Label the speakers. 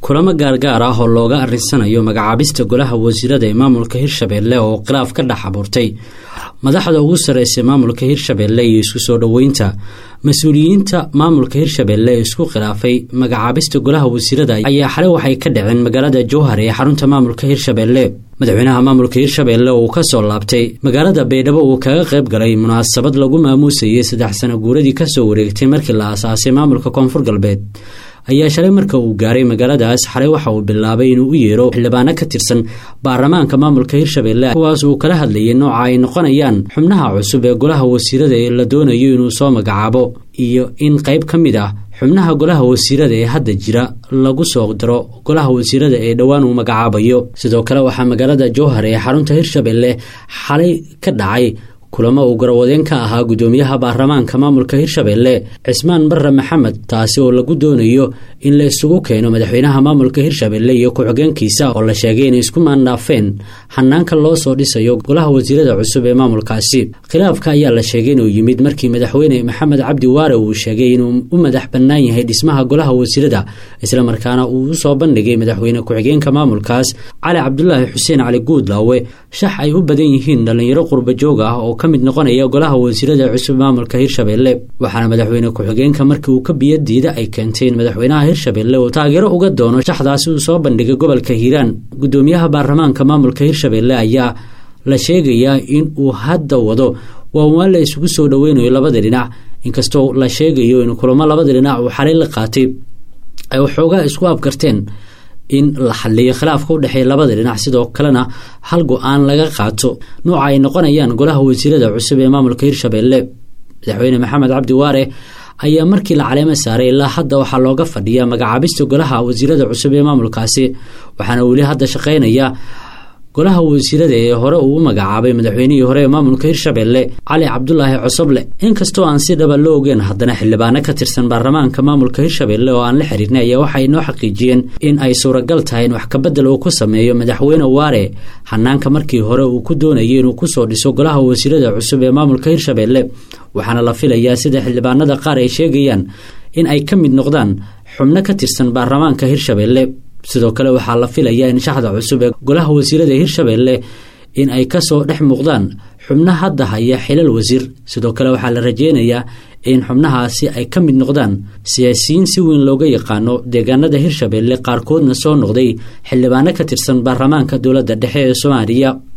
Speaker 1: kulamo gaargaar ah oo looga arinsanayo magacaabista golaha wasiirada ee maamulka Hirshabelle oo khilaaf ka dhex abuurtay madaxda ugu sarreeyay maamulka Hirshabelle iyo isku soo dhaweynta mas'uuliyiinta maamulka Hirshabelle isku khilaafay magacaabista golaha wasiirada ayaa xalay waxay ka dhaceen magaalada Jowhar ee xarunta maamulka Hirshabelle. madaxweynaha maamulka Hirshabelle oo ka soo laabtay magaalada Baydhabo oo kaga qayb galay munaasabad lagu maamuusay 3 sano guuradii ka soo wareegtay markii la aasaasay maamulka Koonfur Galbeed ayaa shalay marka uu gaaray magaaladaas xalay waxa uu bilaabay inuu u yeero xildhibaano ka tirsan baarlamaanka maamulka Hirshabelle kuwaas oo kala hadlayay nooca ay noqonayaan xubnaha cusub ee golaha wasiirada ee la doonayo inuu soo magacaabo iyo in qayb ka mid ah xubnaha golaha wasiirada ee hadda jira lagu soo diro golaha wasiirada ee dhawaan uu magacaabayo. sidoo kale waxa magaalada Jowhar ee xarunta Hirshabelle xalay ka dhacay kulamo uu garawadeen ka ahaa gudoomiyaha baarlamaanka maamulka Hirshabelle Cismaan Barre Maxamed taasi oo lagu doonayo in la isugu keeno madaxweynaha maamulka Hirshabelle iyo ku-xigeenkiisa oo la sheegay in isku maandhaafeen hanaanka loo soo dhisayo golaha wasiirada cusub ee maamulkaasi. khilaafka ayaa la sheegay inuu yimid markii madaxweyne Maxamed Cabdi Waare uu sheegay inuu u madax bannaan yahay dhismaha golaha wasiirada isla markaana uu soo bandhigay madaxweyne ku-xigeenka maamulkaas Cali Cabdullaahi Xuseen Cali Guudlaawe shax ay u badan yihiin dhalinyaro qurba joog ah oo kamid noqonaya golaha wasiirada cusub maamulka Hirshabelle. waxaana madaxweyne ku-xigeenka markii uu ka biyadiida ay keentay madaxweynaha Hirshabelle oo taageero uga doono shaxdaasi uu soo bandhigay gobolka Hiiraan. gudoomiyaha baarlamaanka maamulka Hirshabelle ayaa la sheegayaa in uu hadda wado waa la isugu soo dhaweynayo labada dhinac inkastoo la sheegayo in kulamo labada dhinac uu xalay la qaatay ay waxoogaa isku abkarteen in la xalliyo khilaafka u dhaxeeya labada dhinac sidoo kalena hal go'aan laga qaato nooca ay noqonayaan golaha wasiirada cusub ee maamulka Hirshabelle. madaxweyne Maxamed Cabdi Waare ayaa markii la caleemo saaray ilaa hadda waxaa looga fadhiyaa magacaabista golaha wasiirada cusub ee maamulkaasi waxaana weli hadda shaqeynaya golaha wasiirada ee hore uu magacaabay madaxweynihii hore ee maamulka Hirshabelle Cali Cabdullaahi Cosoble. inkastoo aan si dhab loo ogeyn haddana xildhibaano ka tirsan baarlamaanka maamulka Hirshabelle oo aan la xiriirnay ayaa waxay noo xaqiijiyeen in ay suuragal tahay in wax ka bedel uu ku sameeyo madaxweyne Waare hanaanka markii hore uu ku doonayay inuu ku soo dhiso golaha wasiirada cusub ee maamulka Hirshabelle. waxaana la filayaa sida xildhibaanada qaar ay sheegayaan in ay ka mid noqdaan xubno ka tirsan baarlamaanka Hirshabelle. sidoo kale waxaa la filayaa in shaxda cusub ee golaha wasiirada Hirshabelle in ay ka soo dhex muuqdaan xubnaha hadda haya xilal wasiir. sidoo kale waxaa la rajeynayaa in xubnahaasi ay ka mid noqdaan siyaasiyiin si weyn looga yaqaano deegaanada Hirshabelle qaarkoodna soo noqday xildhibaano ka tirsan baarlamaanka dowladda dhexe ee Soomaaliya.